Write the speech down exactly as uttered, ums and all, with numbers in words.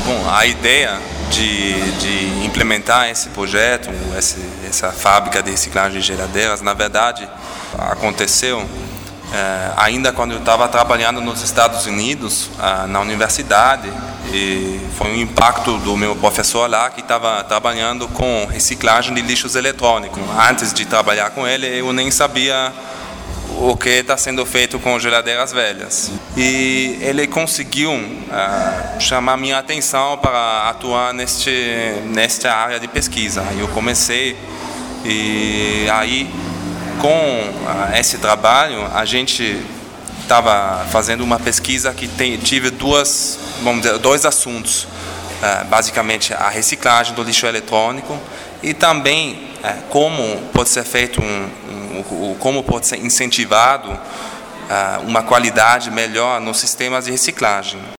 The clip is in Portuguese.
Bom, a ideia de, de implementar esse projeto, esse, essa fábrica de reciclagem de geladeiras, na verdade, aconteceu é, ainda quando eu estava trabalhando nos Estados Unidos, ah, na universidade, e foi um impacto do meu professor lá, que estava trabalhando com reciclagem de lixos eletrônicos. Antes de trabalhar com ele, eu nem sabia o que está sendo feito com geladeiras velhas. E ele conseguiu uh, chamar minha atenção para atuar neste, nesta área de pesquisa. Eu comecei, e aí, com uh, esse trabalho, a gente estava fazendo uma pesquisa que tem, tive duas, vamos dizer, dois assuntos. Uh, basicamente, a reciclagem do lixo eletrônico e também uh, como pode ser feito um, um, como pode ser incentivado uh, uma qualidade melhor nos sistemas de reciclagem.